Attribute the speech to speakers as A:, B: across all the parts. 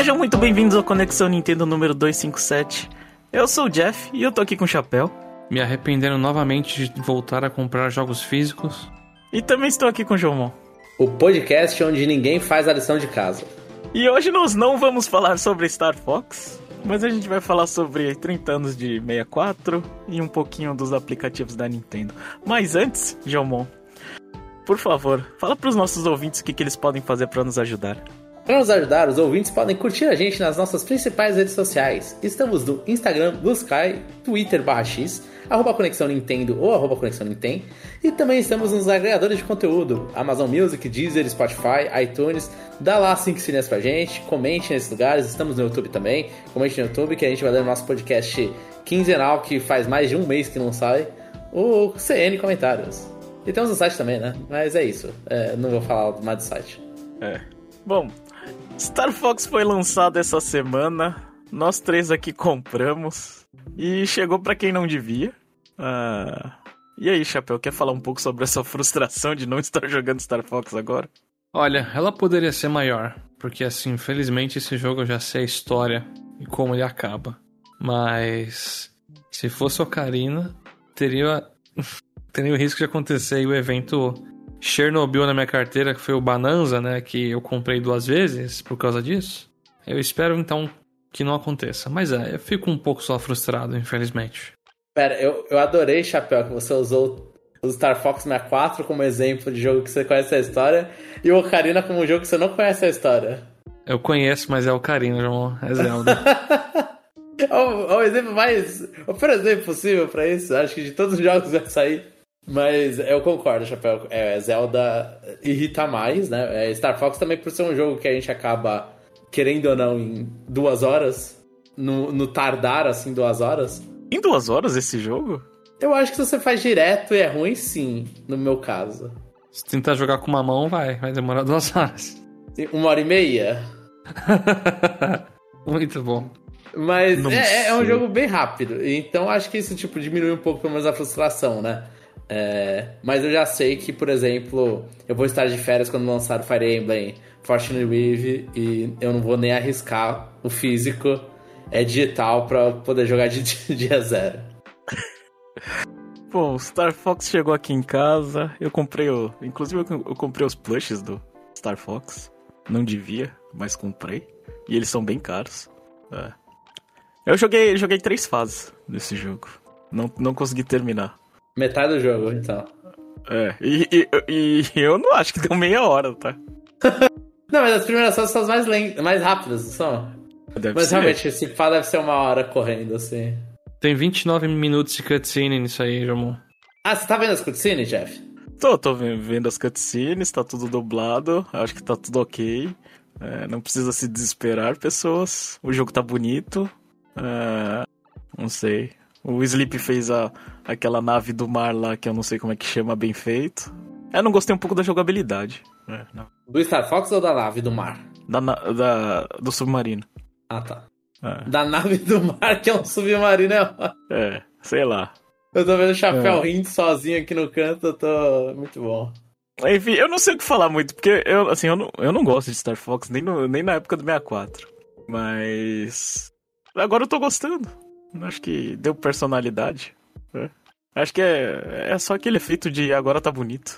A: Sejam muito bem-vindos ao Conexão Nintendo número 257. Eu sou o Jeff e eu tô aqui com o Chapéu.
B: Me arrependendo novamente de voltar a comprar jogos físicos.
A: E também estou aqui com o Jomon.
C: O podcast onde ninguém faz a lição de casa.
A: E hoje nós não vamos falar sobre Star Fox, mas a gente vai falar sobre 30 anos de 64 e um pouquinho dos aplicativos da Nintendo. Mas antes, Jomon, por favor, fala pros nossos ouvintes o que eles podem fazer para nos ajudar.
C: Para nos ajudar, os ouvintes podem curtir a gente nas nossas principais redes sociais. Estamos no Instagram, no Sky, Twitter /x, @Conexão Nintendo ou @Conexão Nintendo. E também estamos nos agregadores de conteúdo, Amazon Music, Deezer, Spotify, iTunes. Dá lá 5 estrelinhas pra gente, comente nesses lugares. Estamos no YouTube também, comente no YouTube que a gente vai dar no nosso podcast quinzenal, que faz mais de um mês que não sai, o CN Comentários. E temos o site também, né? Mas é isso, não vou falar mais do site.
A: Bom, Star Fox foi lançado essa semana, nós três aqui compramos e chegou pra quem não devia. E aí, Chapéu, quer falar um pouco sobre essa frustração de não estar jogando Star Fox agora?
B: Olha, ela poderia ser maior, porque assim, infelizmente esse jogo eu já sei a história e como ele acaba. Mas se fosse Ocarina, teria o risco de acontecer e o evento Chernobyl na minha carteira, que foi o Bonanza, né, que eu comprei 2 vezes por causa disso. Eu espero então que não aconteça, mas eu fico um pouco só frustrado, infelizmente.
C: Pera, eu adorei, Chapéu, que você usou o Star Fox 64 como exemplo de jogo que você conhece a história e o Ocarina como um jogo que você não conhece a história.
B: Eu conheço, mas é Ocarina, João, é Zelda.
C: O exemplo mais... o pior exemplo possível pra isso, acho que de todos os jogos vai sair. Mas eu concordo, Chapéu. Zelda irrita mais, né? Star Fox também por ser um jogo que a gente acaba, querendo ou não, em 2 horas. No tardar, assim, 2 horas.
A: Em 2 horas esse jogo?
C: Eu acho que se você faz direto é ruim, sim, no meu caso.
B: Se tentar jogar com uma mão, vai demorar 2 horas.
C: 1h30?
B: Muito bom.
C: Mas é um jogo bem rápido. Então acho que isso tipo, diminui um pouco pelo menos a frustração, né? Mas eu já sei que, por exemplo, eu vou estar de férias quando lançar o Fire Emblem Fortune Weave e eu não vou nem arriscar o físico digital pra poder jogar de dia zero.
A: Bom, Star Fox chegou aqui em casa, eu comprei inclusive eu comprei os plushes do Star Fox, não devia, mas comprei, e eles são bem caros. Eu joguei 3 fases desse jogo, não consegui terminar.
C: Metade do jogo, então.
A: E eu não acho que deu meia hora, tá?
C: Não, mas as primeiras fases são as mais rápidas, não são? Mas
A: ser.
C: Realmente, esse pá deve ser 1 hora correndo, assim.
B: Tem 29 minutos de cutscene nisso aí, Jamon.
C: Você tá vendo as cutscenes, Jeff?
A: Tô vendo as cutscenes, tá tudo dublado, acho que tá tudo ok. Não precisa se desesperar, pessoas. O jogo tá bonito. Não sei. O Sleep fez aquela nave do mar lá, que eu não sei como é que chama, bem feito. Eu não gostei um pouco da jogabilidade. Não.
C: Do Star Fox ou da nave do mar?
A: Do submarino.
C: Ah, tá. Da nave do mar, que é um submarino,
A: sei lá.
C: Eu tô vendo o Chapéu rindo sozinho aqui no canto, eu tô... muito bom.
A: Enfim, eu não sei o que falar muito, porque eu não gosto de Star Fox, nem na época do 64. Mas... agora eu tô gostando. Acho que deu personalidade. Acho que é só aquele efeito de agora tá bonito.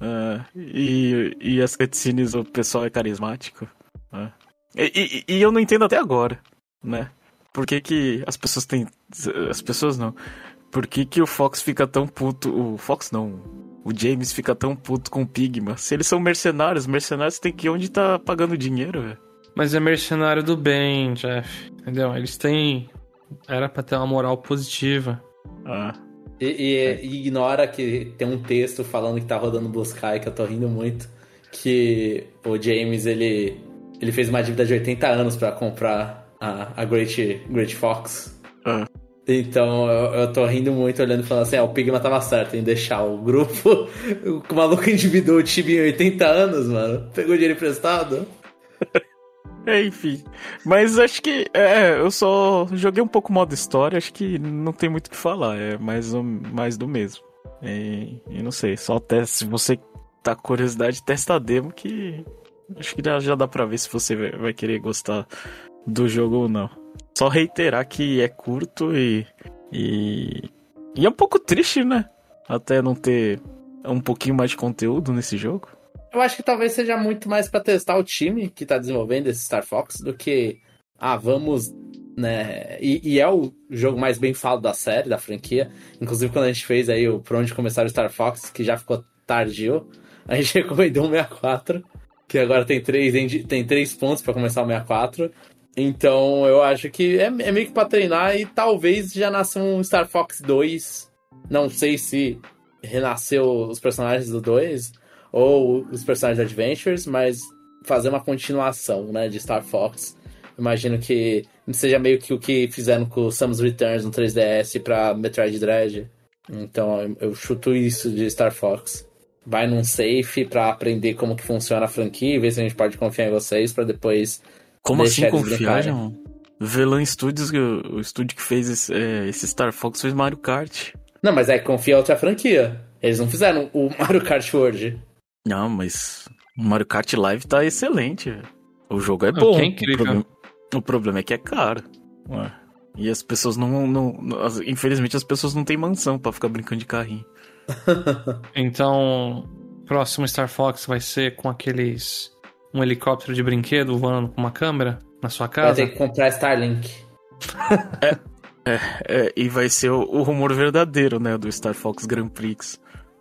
A: E as cutscenes, o pessoal é carismático. E eu não entendo até agora, né? Por que as pessoas têm... as pessoas não. Por que o Fox fica tão puto... O Fox não. O James fica tão puto com o Pigma. Se eles são mercenários tem que ir onde tá pagando dinheiro, velho.
B: Mas é mercenário do bem, Jeff. Entendeu? Eles têm... era pra ter uma moral positiva.
C: E ignora que tem um texto falando que tá rodando Blue Sky, que eu tô rindo muito. Que o James, ele fez uma dívida de 80 anos pra comprar a Great Fox. Então eu tô rindo muito olhando e falando assim, o Pigma tava certo em deixar o grupo. O maluco endividou o time em 80 anos, mano. Pegou dinheiro emprestado.
A: Enfim. Mas acho que eu só joguei um pouco modo história, acho que não tem muito o que falar. É mais do mesmo. E não sei, só se você tá com curiosidade, testa a demo que acho que já dá pra ver se você vai querer gostar do jogo, não. Só reiterar que é curto e é um pouco triste, né? Até não ter um pouquinho mais de conteúdo nesse jogo.
C: Eu acho que talvez seja muito mais pra testar o time que tá desenvolvendo esse Star Fox do que, vamos, né? E é o jogo mais bem falado da série, da franquia. Inclusive, quando a gente fez aí o Por Onde Começar o Star Fox, que já ficou tardio, a gente recomendou um 64, que agora tem 3 pontos pra começar o 64. Então, eu acho que é meio que pra treinar e talvez já nasça um Star Fox 2. Não sei se renasceu os personagens do 2 ou os personagens de Adventures, mas fazer uma continuação, né, de Star Fox. Imagino que seja meio que o que fizeram com o Samus Returns no 3DS pra Metroid Dread. Então eu chuto isso de Star Fox. Vai num safe pra aprender como que funciona a franquia e ver se a gente pode confiar em vocês pra depois...
A: Como assim confiar, João? Velan Studios, o estúdio que fez esse Star Fox, fez Mario Kart.
C: Não, mas é que confia em outra franquia. Eles não fizeram o Mario Kart World.
A: Não, mas o Mario Kart Live tá excelente, velho. O jogo é bom.
B: É incrível.
A: O problema é que é caro. Ué. E as pessoas infelizmente as pessoas não têm mansão pra ficar brincando de carrinho.
B: Então, próximo Star Fox vai ser com um helicóptero de brinquedo voando com uma câmera na sua casa?
C: Vai ter que comprar Starlink.
A: E vai ser o rumor verdadeiro, né, do Star Fox Grand Prix.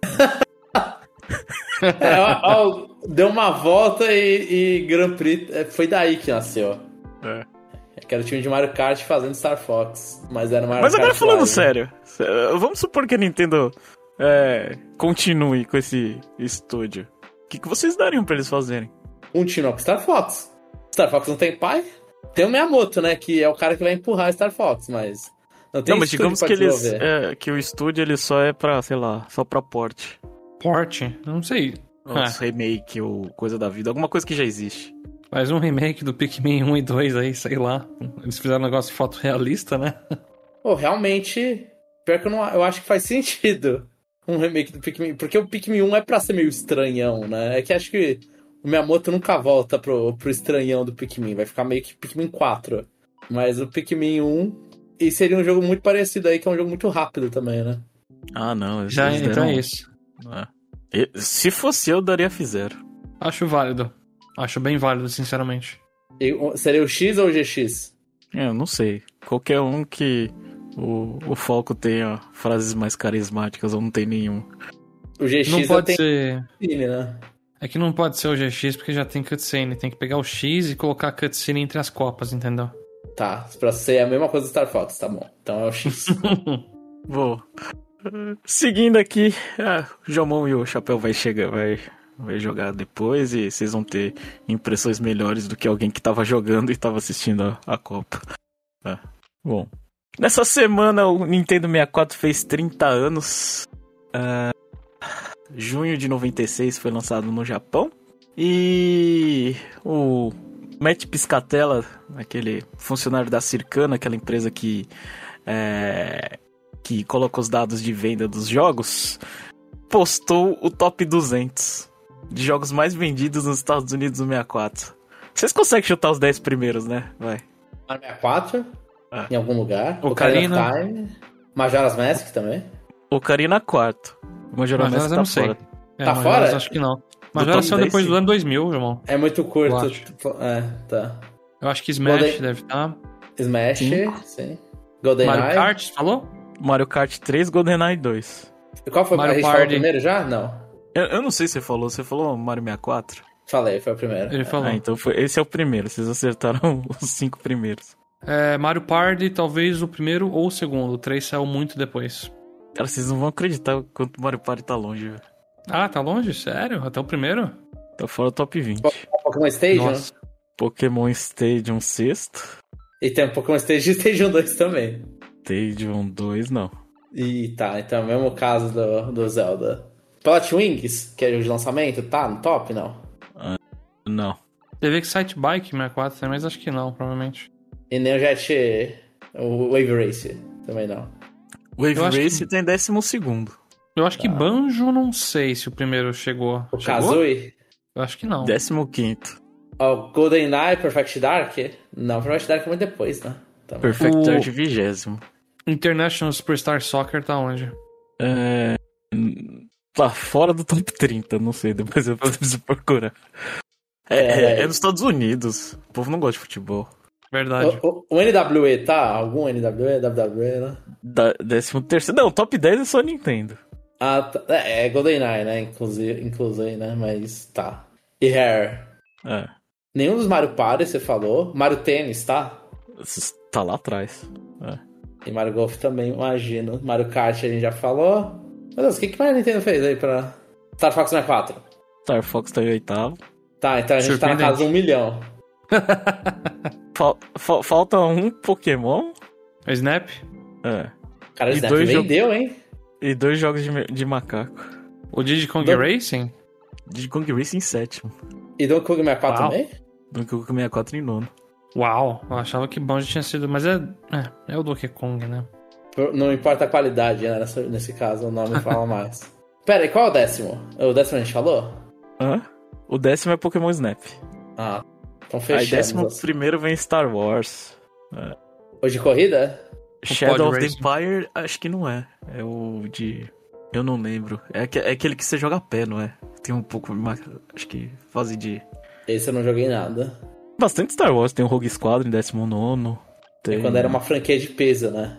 C: Deu uma volta e Grand Prix foi daí que nasceu. Que era o time de Mario Kart fazendo Star Fox, mas era Mario
A: Mas
C: Kart
A: agora falando
C: Live.
A: sério, vamos supor que a Nintendo continue com esse estúdio. O que vocês dariam pra eles fazerem?
C: Continuar com Star Fox. Star Fox não tem pai? Tem o Miyamoto, né, que é o cara que vai empurrar Star Fox, mas... Não,
A: mas digamos que que o estúdio ele só é pra, sei lá, só pra porte.
B: Porte? Não sei.
A: Uns remake ou coisa da vida, alguma coisa que já existe.
B: Faz um remake do Pikmin 1 e 2 aí, sei lá. Eles fizeram um negócio fotorrealista, né?
C: Realmente, pior que eu acho que faz sentido um remake do Pikmin, porque o Pikmin 1 é pra ser meio estranhão, né? É que acho que o Miyamoto nunca volta pro estranhão do Pikmin, vai ficar meio que Pikmin 4. Mas o Pikmin 1, e seria um jogo muito parecido aí, que é um jogo muito rápido também, né?
A: Ah, não.
B: Já entra isso.
A: Se fosse eu, daria F0.
B: Acho válido. Acho bem válido, sinceramente.
C: Seria o X ou o GX?
A: Eu não sei. Qualquer um que o foco tenha frases mais carismáticas ou não tem nenhum.
C: O GX
B: não pode
C: tem
B: ser...
C: cutscene, né?
B: É que não pode ser o GX porque já tem cutscene. Tem que pegar o X e colocar a cutscene entre as copas, entendeu?
C: Tá, pra ser a mesma coisa do Star Fox, tá bom. Então é o X.
A: Vou. Seguindo aqui, o Jomon e o Chapéu vai jogar depois e vocês vão ter impressões melhores do que alguém que tava jogando e tava assistindo a Copa. Bom, nessa semana o Nintendo 64 fez 30 anos. Junho de 96 foi lançado no Japão. E o Matt Piscatella, aquele funcionário da Circana, aquela empresa que coloca os dados de venda dos jogos, postou o top 200 de jogos mais vendidos nos Estados Unidos no 64. Vocês conseguem chutar os 10 primeiros, né? Vai.
C: Mario 64, em algum lugar.
B: Ocarina
C: of Time. Majora's Mask também.
A: Ocarina 4. Majora's Mask tá fora.
C: Tá fora?
B: Acho que não. Majora's saiu depois do ano 2000, irmão.
C: É muito curto.
B: Tá. Eu acho que Smash deve estar.
C: Smash, sim. GoldenEye.
B: Mario Kart, falou?
A: Mario Kart 3, GoldenEye 2.
C: Qual foi?
B: Mario
C: a gente falou primeiro já? Não.
A: Eu não sei se você falou Mario 64?
C: Falei, foi o primeiro.
B: Ele falou.
A: Então esse é o primeiro, vocês acertaram os 5 primeiros.
B: Mario Party, talvez o primeiro ou o segundo. O 3 saiu muito depois.
A: Cara, vocês não vão acreditar quanto o Mario Party tá longe, velho.
B: Ah, tá longe? Sério? Até o primeiro?
A: Tá fora do top 20.
C: Pokémon Stadium?
B: Nossa.
A: Pokémon Stadium 6º.
C: E tem o Pokémon Stadium 2 também.
A: Stadium 2, não.
C: Tá, então é o mesmo caso do Zelda. Pilot Wings, que é o de lançamento, tá no top, não?
A: Não.
B: Teve Excite Bike 64 também, mas acho que não, provavelmente.
C: E nem o Wave Race, também não.
A: Wave Race tem 12º.
B: Eu acho que Banjo, não sei se o primeiro chegou.
C: O Kazooie?
B: Eu acho que não.
A: 15º.
C: O GoldenEye, Perfect Dark? Não, Perfect Dark é muito depois, né? Também.
A: Perfect Dark 20º.
B: International Superstar Soccer tá onde?
A: Tá fora do top 30, não sei, depois eu preciso procurar. É nos Estados Unidos. O povo não gosta de futebol.
B: Verdade.
C: O NWE tá? Algum NWE? WWE, né?
A: 13º. Não, top 10 é só Nintendo.
C: Ah, tá. É GoldenEye, né? Inclusive, né? Mas tá. E Rare? Nenhum dos Mario Party, você falou. Mario Tennis, tá?
A: Tá lá atrás.
C: E Mario Golf também, imagino. Mario Kart a gente já falou. Meu Deus, o que mais a Nintendo fez aí pra... Star Fox 64?
A: Star Fox tá em 8º.
C: Tá, então a gente tá na casa de 1 milhão.
A: Falta um Pokémon.
B: O Snap?
C: Cara, o Snap vendeu, hein?
A: E 2 jogos de macaco.
B: O Diddy Kong Racing?
A: Diddy Kong Racing em 7º.
C: E Donkey Kong 64 também?
A: Donkey Kong 64 em 9º.
B: Uau, eu achava que Bond tinha sido... Mas é o Donkey Kong, né?
C: Não importa a qualidade, né? Nesse caso, o nome fala mais. Pera, e qual é o 10º? O 10º a gente falou?
A: O 10º é Pokémon Snap.
C: Ah, então fechamos.
A: Aí 11º vem Star Wars.
C: O de corrida?
A: Shadow of the Empire, acho que não é. É o de... Eu não lembro. É aquele que você joga a pé, não é? Tem um pouco... Acho que fase de...
C: Esse eu não joguei nada.
A: Bastante Star Wars. Tem o Rogue Squadron em 19º.
C: Tem... Quando era uma franquia de peso, né?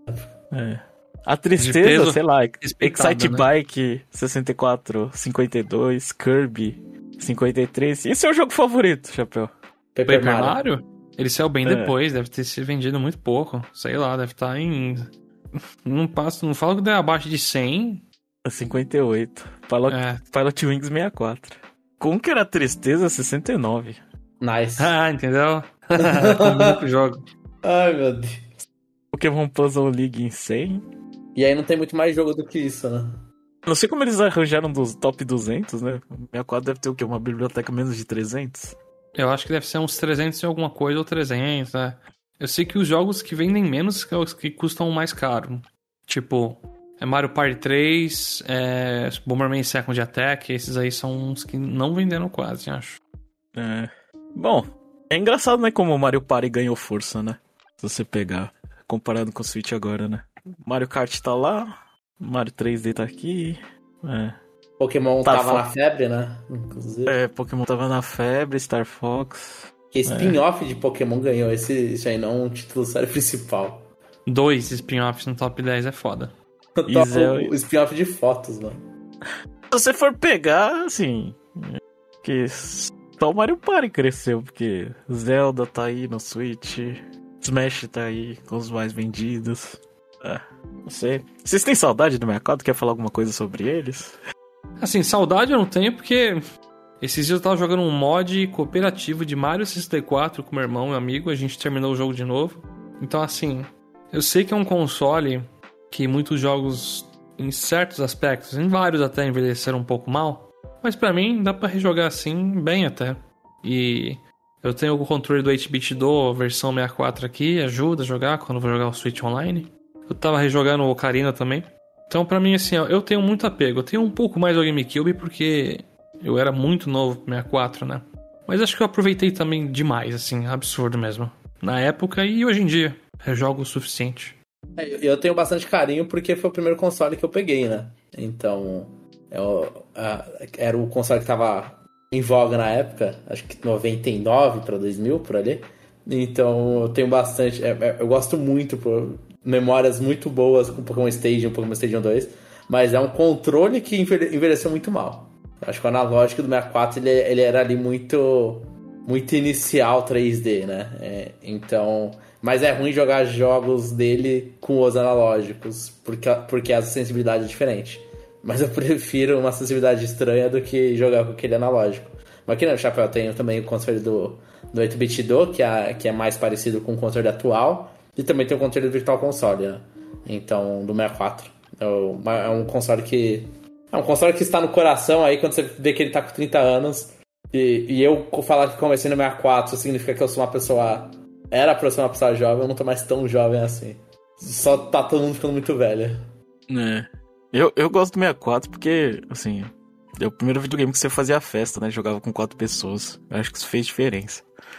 A: A tristeza, sei lá, Excite Bike 64, 52, Kirby 53. Esse é o jogo favorito, Chapéu?
B: Paper Mario? Ele saiu bem depois, deve ter se vendido muito pouco. Sei lá, deve estar em... Não fala que deu abaixo de 100.
A: 58. Pilot Wings 64. Conquer a Tristeza 69.
C: Nice.
B: Entendeu? Combina com o jogo.
C: Ai, meu Deus.
A: Pokémon Puzzle League em 100.
C: E aí não tem muito mais jogo do que isso, né?
A: Não sei como eles arranjaram dos top 200, né? O 64 deve ter o quê? Uma biblioteca menos de 300?
B: Eu acho que deve ser uns 300 e alguma coisa, ou 300, né? Eu sei que os jogos que vendem menos são os que custam mais caro. Tipo, Mario Party 3, Bomberman Second Attack, esses aí são uns que não venderam quase, acho.
A: Bom, é engraçado, né, como o Mario Party ganhou força, né? Se você pegar, comparado com o Switch agora, né? Mario Kart tá lá, Mario 3D tá aqui,
C: Pokémon tava na febre, né? Inclusive.
A: Pokémon tava na febre, Star Fox.
C: Que spin-off de Pokémon ganhou esse aí, não um título série principal.
B: 2 spin-offs no top 10 é foda.
C: O spin-off de fotos, mano.
A: Se você for pegar, assim... Que só o Mario Party cresceu, porque Zelda tá aí no Switch, Smash tá aí com os mais vendidos. Não sei. Vocês têm saudade do 64? Quer falar alguma coisa sobre eles?
B: Assim, saudade eu não tenho, porque esses dias eu tava jogando um mod cooperativo de Mario 64 com meu irmão e amigo, a gente terminou o jogo de novo. Então, assim, eu sei que é um console que muitos jogos, em certos aspectos, em vários até, envelheceram um pouco mal, mas pra mim dá pra rejogar assim, bem até. E eu tenho o controle do 8-bit do versão 64 aqui, ajuda a jogar quando eu vou jogar o Switch Online. Eu tava rejogando o Ocarina também. Então, pra mim, assim, eu tenho muito apego. Eu tenho um pouco mais do GameCube porque eu era muito novo pro 64, né? Mas acho que eu aproveitei também demais, assim, absurdo mesmo. Na época e hoje em dia. Rejogo o suficiente.
C: Eu tenho bastante carinho porque foi o primeiro console que eu peguei, né? Então, era o console que tava em voga na época. Acho que 99 pra 2000, por ali. Então, eu tenho bastante... eu gosto muito por... memórias muito boas com Pokémon Stadium 2, mas é um controle que envelheceu muito mal. Acho que o analógico do 64 ele era ali muito inicial 3D, né? Então, mas é ruim jogar jogos dele com os analógicos, porque a sensibilidade é diferente. Mas eu prefiro uma sensibilidade estranha do que jogar com aquele analógico. Mas aqui no Chapéu eu tenho também o console do 8-bit do, que é mais parecido com o console atual. E também tem o controle do Virtual Console, né? Então, do 64. É um console que... É um console que está no coração aí quando você vê que ele tá com 30 anos. E eu falar que comecei no 64 significa que eu sou uma pessoa... Era pra ser uma pessoa jovem, eu não tô mais tão jovem assim. Só tá todo mundo ficando muito velho.
A: Eu gosto do 64 porque, assim... É o primeiro videogame que você fazia festa, né? Jogava com 4 pessoas. Eu acho que isso fez diferença.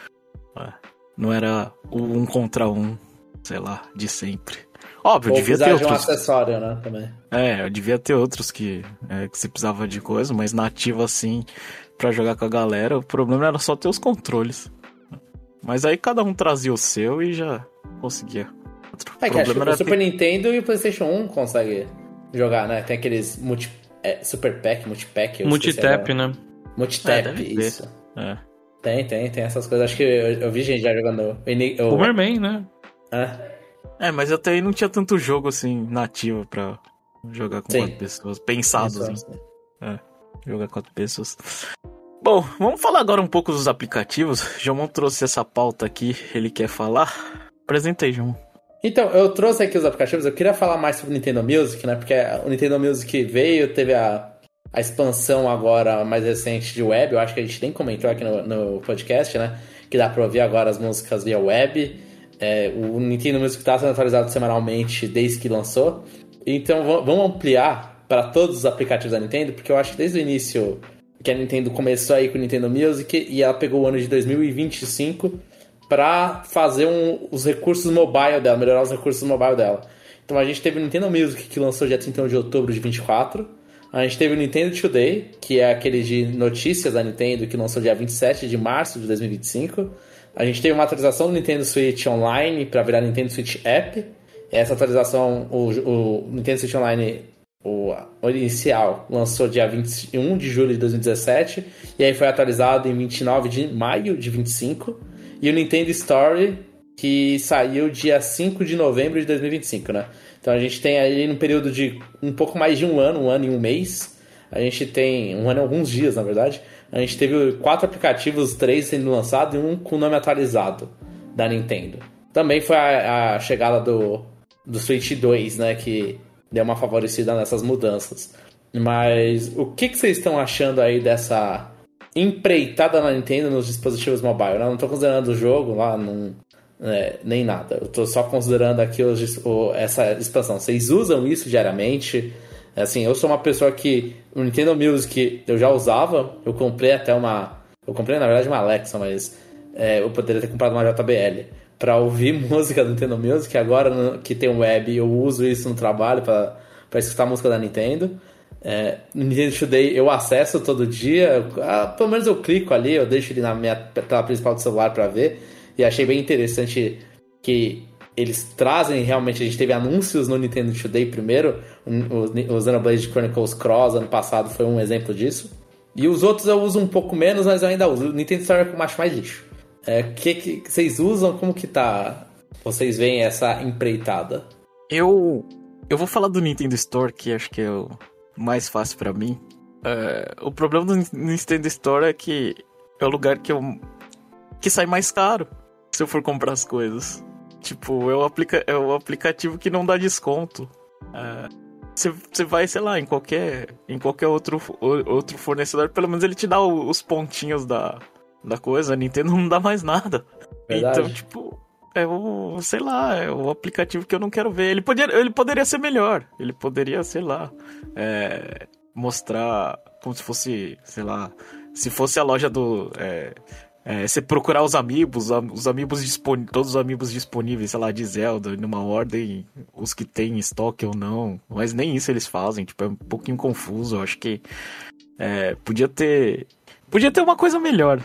A: Não era o 1 contra 1, sei lá, de sempre. Óbvio,
C: Ou
A: devia ter
C: precisar de um
A: outros.
C: acessório, né, também.
A: Eu devia ter outros que você precisava de coisa, mas nativo assim, pra jogar com a galera, o problema era só ter os controles. Mas aí cada um trazia o seu e já conseguia.
C: Que acho que o Super Nintendo e o PlayStation 1 conseguem jogar, né? Tem aqueles Super Pack, Multipack.
B: Multitap, né?
C: Multitap, isso. Tem essas coisas. Acho que eu vi gente já jogando
B: o Bomberman, né?
A: Mas até aí não tinha tanto jogo assim nativo pra jogar com 4 pessoas, pensados assim. Jogar 4 pessoas. Bom, vamos falar agora um pouco dos aplicativos. João trouxe essa pauta aqui, ele quer falar. Apresenta aí, João.
C: Então, eu trouxe aqui os aplicativos, eu queria falar mais sobre o Nintendo Music, né? Porque o Nintendo Music veio, teve a expansão agora mais recente de web, eu acho que a gente nem comentou aqui no podcast, né? Que dá pra ouvir agora as músicas via web. O Nintendo Music está sendo atualizado semanalmente desde que lançou. Então vamos ampliar para todos os aplicativos da Nintendo, porque eu acho que desde o início que a Nintendo começou aí com o Nintendo Music e ela pegou o ano de 2025 para fazer os recursos mobile dela, melhorar os recursos mobile dela. Então a gente teve o Nintendo Music, que lançou dia 31 de outubro de 24. A gente teve o Nintendo Today, que é aquele de notícias da Nintendo, que lançou dia 27 de março de 2025. A gente teve uma atualização do Nintendo Switch Online para virar Nintendo Switch App. Essa atualização, o Nintendo Switch Online, o inicial, lançou dia 21 de julho de 2017. E aí foi atualizado em 29 de maio de 25. E o Nintendo Story, que saiu dia 5 de novembro de 2025, né? Então a gente tem aí no período de um pouco mais de um ano e um mês. A gente tem um ano e alguns dias, na verdade. A gente teve 4 aplicativos, 3 sendo lançados e um com nome atualizado da Nintendo. Também foi a chegada do Switch 2, né? Que deu uma favorecida nessas mudanças. Mas o que vocês estão achando aí dessa empreitada na Nintendo nos dispositivos mobile? Eu não estou considerando o jogo lá, nem nada. Eu estou só considerando aqui essa expansão. Vocês usam isso diariamente? Assim, eu sou uma pessoa que o Nintendo Music eu já usava. Eu comprei até eu comprei na verdade uma Alexa, mas eu poderia ter comprado uma JBL para ouvir música do Nintendo Music. Agora que tem web, eu uso isso no trabalho para escutar a música da Nintendo. No Nintendo Today eu acesso todo dia. Pelo menos eu clico ali, eu deixo ele na minha tela principal do celular para ver. E achei bem interessante que eles trazem realmente. A gente teve anúncios no Nintendo Today primeiro. O Xenoblade Chronicles Cross ano passado foi um exemplo disso. E os outros eu uso um pouco menos, mas eu ainda uso. O Nintendo Store eu acho mais lixo. Que vocês usam? Como que tá? Vocês veem essa empreitada?
A: Eu vou falar do Nintendo Store, que acho que é o mais fácil pra mim. O problema do Nintendo Store é que é o lugar que sai mais caro se eu for comprar as coisas. Tipo, é o aplicativo que não dá desconto. Você vai, sei lá, em qualquer outro fornecedor, pelo menos ele te dá os pontinhos da coisa. A Nintendo não dá mais nada.
C: Verdade.
A: Então, tipo, é o aplicativo que eu não quero ver. Ele poderia ser melhor. Ele poderia, sei lá, mostrar como se fosse, sei lá, se fosse a loja do... você procurar os amiibos todos os amiibos disponíveis, sei lá, de Zelda, numa ordem, os que tem em estoque ou não, mas nem isso eles fazem, tipo, é um pouquinho confuso. Eu acho que podia ter uma coisa melhor,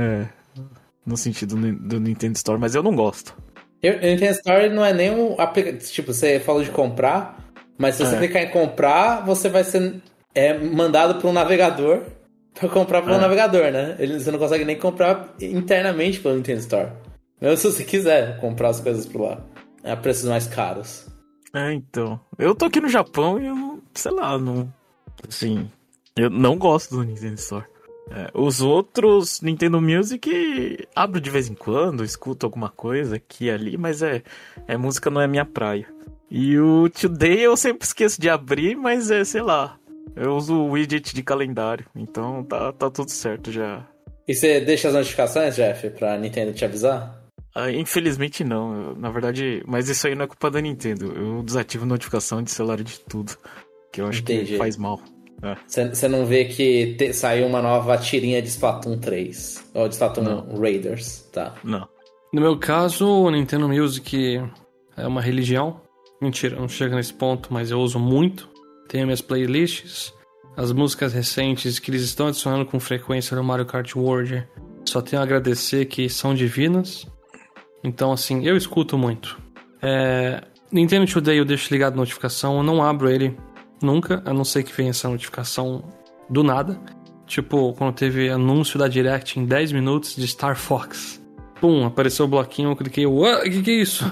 A: no sentido do Nintendo Store, mas eu não gosto.
C: O Nintendo Store não é nem um aplicativo, tipo, você falou de comprar, mas se você clicar em comprar, você vai ser mandado para um navegador pra comprar pelo navegador, né? Você não consegue nem comprar internamente pelo Nintendo Store. Mesmo se você quiser comprar as coisas por lá. A preços mais caros.
A: Então. Eu tô aqui no Japão e eu não... Sei lá, não... Assim... Eu não gosto do Nintendo Store. Os outros, Nintendo Music, abro de vez em quando, escuto alguma coisa aqui e ali, mas música não é minha praia. E o Today eu sempre esqueço de abrir, mas sei lá... Eu uso o widget de calendário, então tá tudo certo já.
C: E você deixa as notificações, Jeff, pra Nintendo te avisar?
A: Infelizmente não, na verdade, mas isso aí não é culpa da Nintendo. Eu desativo notificação de celular de tudo, que eu acho que faz mal.
C: Você não vê que saiu uma nova tirinha de Splatoon 3. Ou de Splatoon Raiders, tá?
A: Não.
B: No meu caso, o Nintendo Music é uma religião. Mentira, não chega nesse ponto, mas eu uso muito. Tenho minhas playlists. As músicas recentes que eles estão adicionando com frequência no Mario Kart World, só tenho a agradecer que são divinas. Então, assim, eu escuto muito. Nintendo Today eu deixo ligado a notificação, eu não abro ele nunca, a não ser que venha essa notificação do nada. Tipo, quando teve anúncio da Direct em 10 minutos de Star Fox. Pum, apareceu o bloquinho, eu cliquei, o que é isso?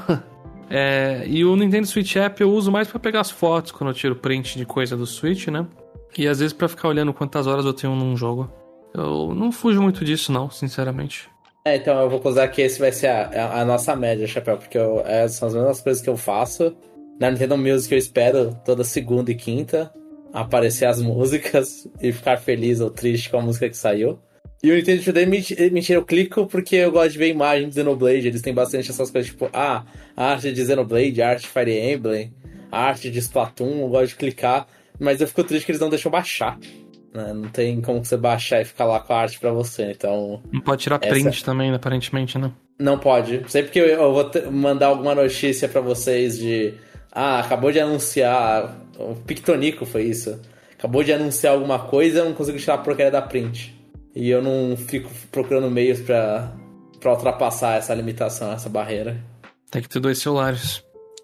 B: E o Nintendo Switch App eu uso mais pra pegar as fotos, quando eu tiro print de coisa do Switch, né? E às vezes pra ficar olhando quantas horas eu tenho num jogo. Eu não fujo muito disso, não, sinceramente.
C: Então eu vou considerar que esse vai ser a nossa média, Chapéu, porque são as mesmas coisas que eu faço. Na Nintendo Music eu espero toda segunda e quinta aparecer as músicas e ficar feliz ou triste com a música que saiu. E o Nintendo Today, mentira, eu clico porque eu gosto de ver imagens de Xenoblade. Eles têm bastante essas coisas, tipo, a arte de Xenoblade, a arte de Fire Emblem, a arte de Splatoon, eu gosto de clicar. Mas eu fico triste que eles não deixam baixar. Né? Não tem como você baixar e ficar lá com a arte pra você, então...
B: Não pode tirar print também, aparentemente, né?
C: Não pode. Sempre que eu vou mandar alguma notícia pra vocês de... acabou de anunciar... O Pictonico foi isso. Acabou de anunciar alguma coisa, eu não consigo tirar a porcaria da print. E eu não fico procurando meios pra ultrapassar essa limitação, essa barreira.
B: Tem que ter 2 celulares.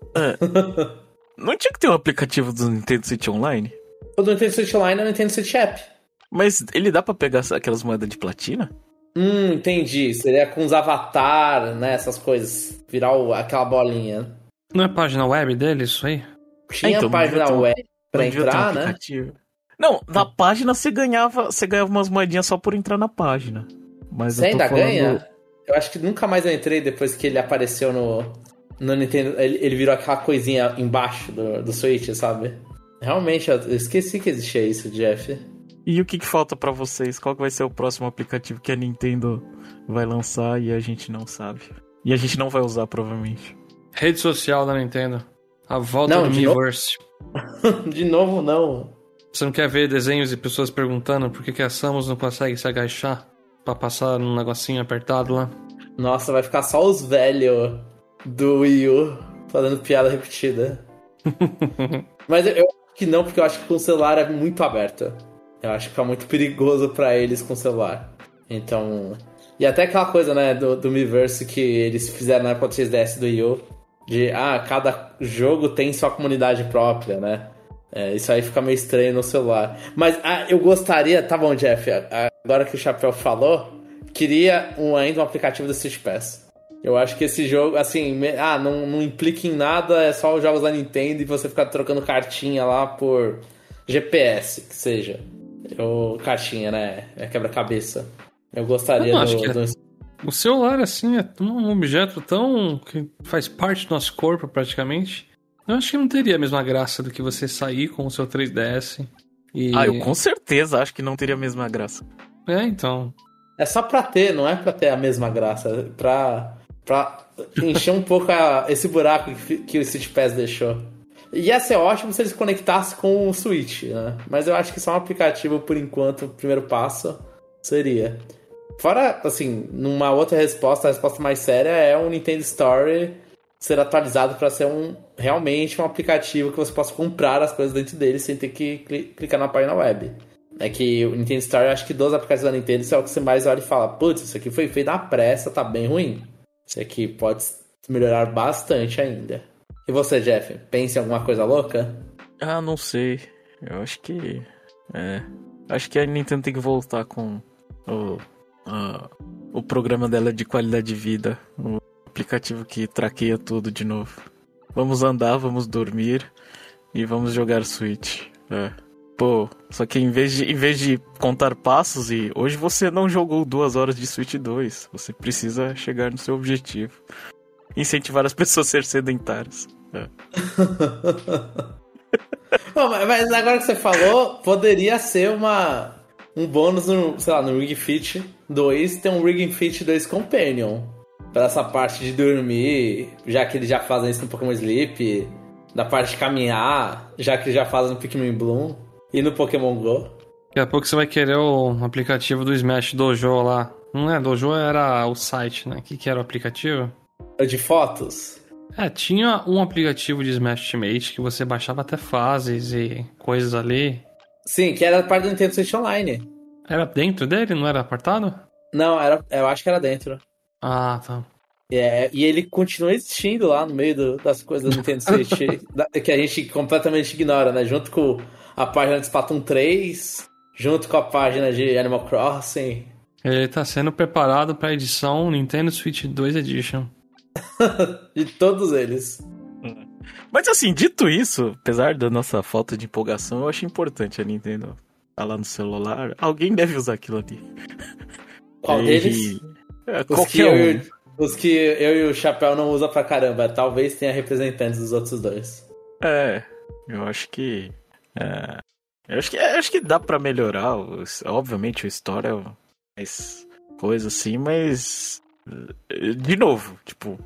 A: Não tinha que ter um aplicativo do Nintendo Switch Online?
C: O do Nintendo Switch Online é o Nintendo Switch App.
A: Mas ele dá pra pegar aquelas moedas de platina?
C: Entendi. Seria com os avatar, né? Essas coisas. Virar aquela bolinha.
B: Não é página web dele, isso aí?
C: Tinha
A: então,
C: página web pra entrar, né?
A: Não, na página você ganhava umas moedinhas só por entrar na página. Mas
C: você ainda ganha? Eu acho que nunca mais eu entrei depois que ele apareceu no Nintendo. Ele virou aquela coisinha embaixo do Switch, sabe? Realmente, eu esqueci que existia isso, Jeff.
A: E o que falta pra vocês? Qual que vai ser o próximo aplicativo que a Nintendo vai lançar e a gente não sabe? E a gente não vai usar, provavelmente.
B: Rede social da Nintendo. A volta do Miiverse.
C: De novo, não.
B: Você não quer ver desenhos e pessoas perguntando por que a Samus não consegue se agachar pra passar num negocinho apertado lá?
C: Nossa, vai ficar só os velhos do Wii U fazendo piada repetida. Mas eu acho que não, porque eu acho que com o celular é muito aberto. Eu acho que fica muito perigoso pra eles com o celular. Então... E até aquela coisa, né, do Miiverse que eles fizeram na época do 3DS do Wii U. De, cada jogo tem sua comunidade própria, né? Isso aí fica meio estranho no celular. Mas eu gostaria... Tá bom, Jeff. Agora que o Chapéu falou, queria ainda um aplicativo do Switch Pass. Eu acho que esse jogo, assim... não implica em nada, é só os jogos da Nintendo e você ficar trocando cartinha lá por GPS, que seja. Ou cartinha, né? É quebra-cabeça. Eu gostaria
B: O celular, assim, é um objeto tão... que faz parte do nosso corpo, praticamente. Eu acho que não teria a mesma graça do que você sair com o seu 3DS e...
A: eu com certeza acho que não teria a mesma graça.
B: Então...
C: É só pra ter, não é pra ter a mesma graça. Pra encher um pouco esse buraco que o Switch Pass deixou. Ia ser ótimo se eles conectassem com o Switch, né? Mas eu acho que só um aplicativo, por enquanto, o primeiro passo seria... Fora, assim, numa outra resposta, a resposta mais séria é o Nintendo Store ser atualizado para ser realmente um aplicativo que você possa comprar as coisas dentro dele sem ter que clicar na página web. É que o Nintendo Store, acho que dos aplicativos da Nintendo, isso é o que você mais olha e fala, putz, isso aqui foi feito na pressa, tá bem ruim. Isso aqui pode melhorar bastante ainda. E você, Jeff, pensa em alguma coisa louca?
A: Não sei. Eu acho que... Acho que a Nintendo tem que voltar com o programa dela de qualidade de vida. O aplicativo que traqueia tudo de novo. Vamos andar, vamos dormir e vamos jogar Switch. Só que em vez de contar passos, e hoje você não jogou 2 horas de Switch 2. Você precisa chegar no seu objetivo. Incentivar as pessoas a ser sedentárias.
C: Bom, mas agora que você falou, poderia ser um bônus no Ring Fit 2, tem um Ring Fit 2 Companion. Pra essa parte de dormir, já que eles já fazem isso no Pokémon Sleep, da parte de caminhar, já que eles já fazem no Pikmin Bloom. E no Pokémon GO?
B: Daqui a pouco você vai querer o aplicativo do Smash Dojo lá. Não é? Dojo era o site, né? O que era o aplicativo?
C: O de fotos?
B: Tinha um aplicativo de Smash Ultimate que você baixava até fases e coisas ali.
C: Sim, que era parte do Nintendo Switch Online.
B: Era dentro dele? Não era apartado?
C: Não, eu acho que era dentro.
B: Ah, tá.
C: E ele continua existindo lá no meio das coisas do Nintendo Switch, que a gente completamente ignora, né? Junto com a página de Splatoon 3, junto com a página de Animal Crossing.
B: Ele tá sendo preparado pra edição Nintendo Switch 2 Edition.
C: De todos eles.
A: Mas assim, dito isso, apesar da nossa falta de empolgação, eu acho importante a Nintendo falar no celular. Alguém deve usar aquilo ali.
C: Qual deles? Os que eu e o Chapéu não usa pra caramba. Talvez tenha representantes dos outros dois.
A: Eu acho que... acho que dá pra melhorar. Obviamente o Store é mais coisa assim, mas... De novo, tipo...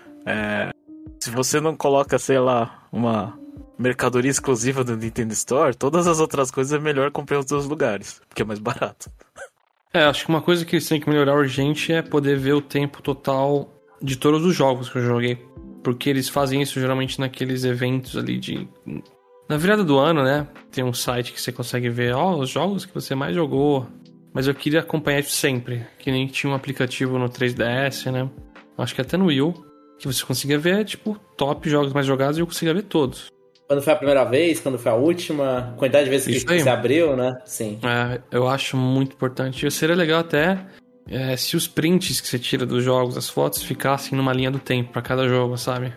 A: se você não coloca, sei lá, uma mercadoria exclusiva do Nintendo Store, todas as outras coisas é melhor comprar em outros lugares, porque é mais barato.
B: Acho que uma coisa que eles têm que melhorar urgente é poder ver o tempo total de todos os jogos que eu joguei. Porque eles fazem isso geralmente naqueles eventos ali na virada do ano, né? Tem um site que você consegue ver, os jogos que você mais jogou. Mas eu queria acompanhar isso sempre. Que nem tinha um aplicativo no 3DS, né? Acho que até no Wii U, que você conseguia ver, tipo, top jogos mais jogados e eu conseguia ver todos.
C: Quando foi a primeira vez, quando foi a última, quantidade de vezes que você abriu, né? Sim.
B: Eu acho muito importante. E seria legal até se os prints que você tira dos jogos, as fotos, ficassem numa linha do tempo pra cada jogo, sabe?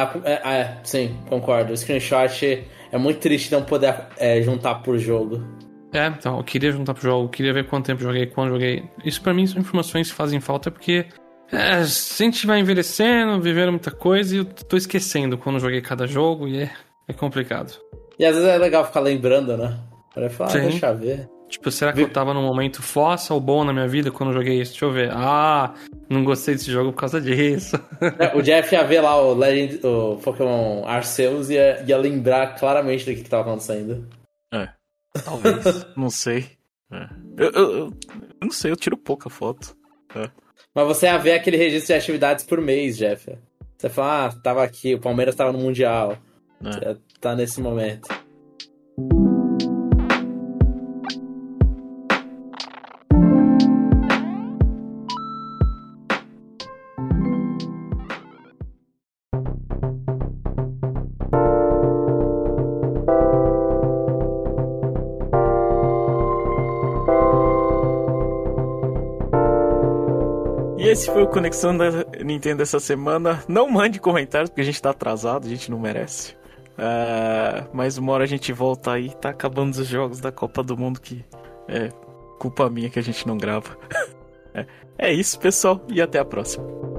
C: Sim, concordo. O screenshot é muito triste não poder juntar por jogo.
B: Então, eu queria juntar pro jogo, queria ver quanto tempo joguei, quando joguei. Isso pra mim são informações que fazem falta porque a gente vai envelhecendo, vivendo muita coisa e eu tô esquecendo quando joguei cada jogo e é complicado.
C: E às vezes é legal ficar lembrando, né? Pra falar, deixa eu ver.
B: Tipo, será que eu tava num momento fossa ou bom na minha vida quando eu joguei isso? Deixa eu ver. Não gostei desse jogo por causa disso.
C: O Jeff ia ver lá o Pokémon Arceus e ia lembrar claramente do que tava acontecendo.
A: Talvez. Não sei. Eu não sei, eu tiro pouca foto.
C: Mas você ia ver aquele registro de atividades por mês, Jeff. Você fala, tava aqui, o Palmeiras tava no Mundial. Você tá nesse momento.
A: E esse foi o Conexão da Nintendo essa semana. Não mande comentários, porque a gente tá atrasado, a gente não merece. Mas uma hora a gente volta aí, tá acabando os jogos da Copa do Mundo, que é culpa minha que a gente não grava. É isso, pessoal, e até a próxima.